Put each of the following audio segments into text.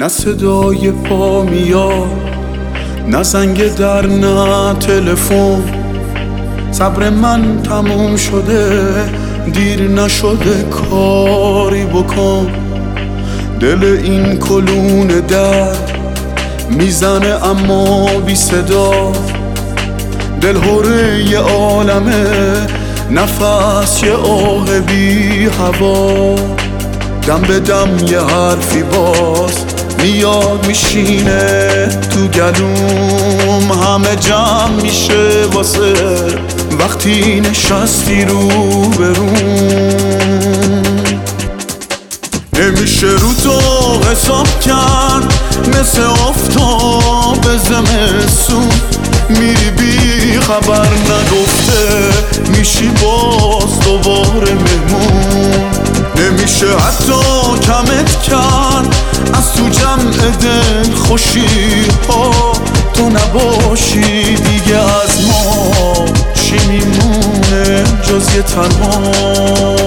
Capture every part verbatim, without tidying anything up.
نه صدای پا میاد، نه زنگ در، نه تلفن. صبر من تموم شده، دیر نشده کاری بکن. دل این کلون درد میزنه اما بی صدا. دل هره یه عالمه، نفس یه آه بی هوا. دم به دم یه حرفی باز میاد میشینه تو گلوم. همه جمع میشه واسه وقتی نشستی رو بروم. نمیشه رو تو حساب کرد، مثل آفتاب زمستون. میری بی خبر نگفته، میشی باز دوباره مهمون. نمیشه حتی کمت کرد از تو جمع دل خوشی ها. تو نباشی دیگه از ما چی میمونه جز یه تنها.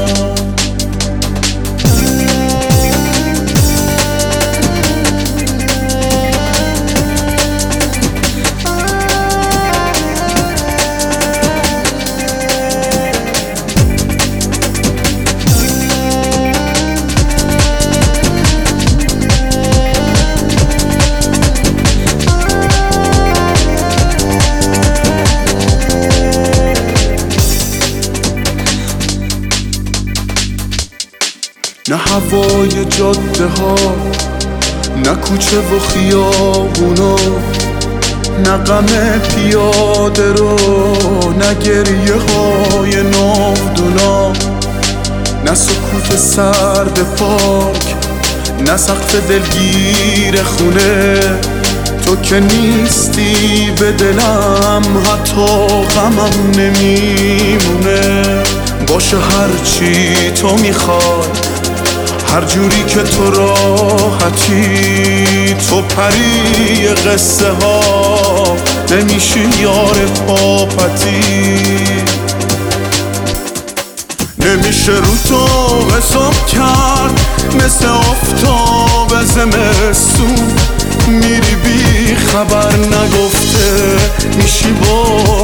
نه هوای جاده ها، نه کوچه و خیابونا، نه غم پیاده رو، نه گریه های ناودونا. نه سکوت سرد پارک، نه سقف دلگیر خونه. تو که نیستی به دلم، حتی غمم نمیمونه. باشه هرچی تو میخوای، هر جوری که تو راحتی. تو پری قصه ها، نمیشی یار پاپتی. نمیشه رو تو حساب کرد، مثل آفتاب زمستون. میری بی خبر نگفته، میشی باز